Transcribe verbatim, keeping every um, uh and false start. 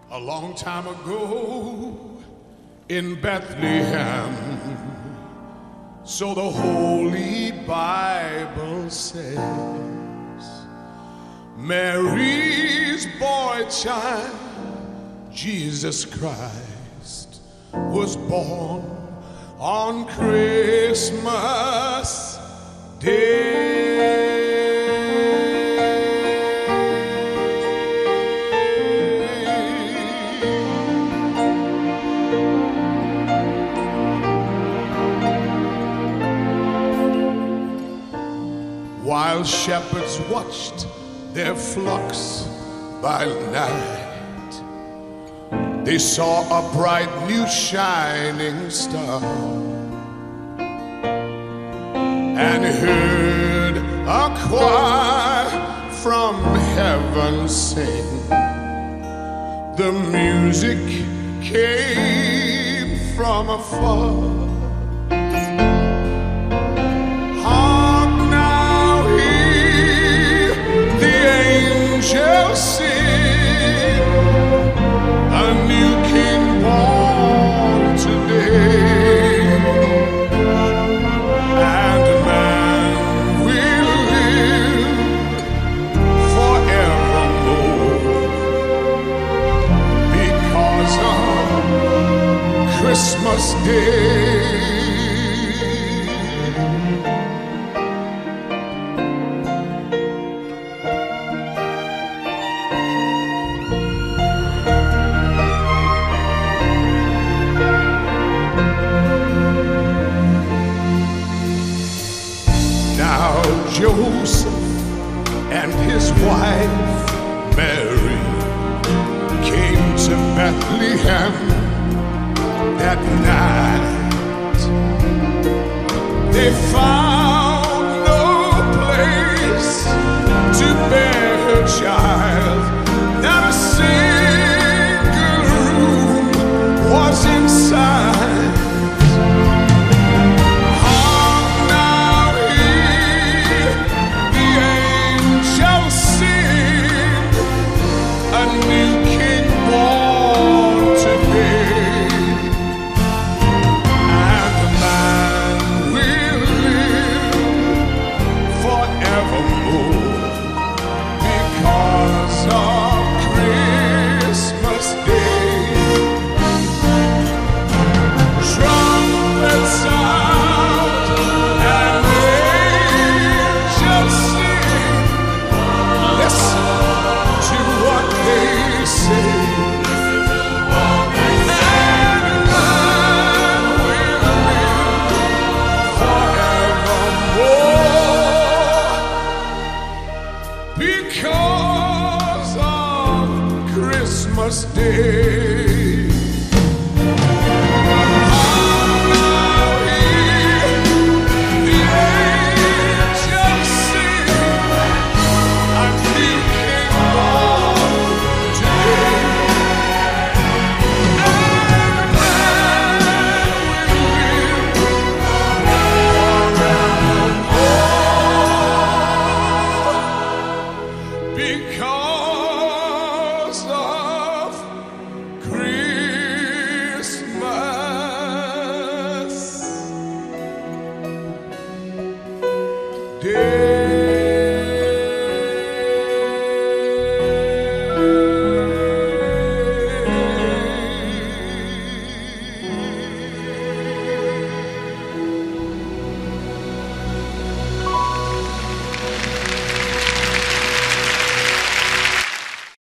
A long time ago in Bethlehem, so the Holy Bible says, Mary's boy child, Jesus Christ, was born on Christmas Day. While shepherds watched their flocks by night, they saw a bright new shining star and heard a choir from heaven sing. The music came from afar. Angels sing, a new king born today, and man will live forevermore because of Christmas Day. Joseph and his wife Mary came to Bethlehem that night. They found no place to bear her child. Not a single room was inside. Because of Christmas Day. Because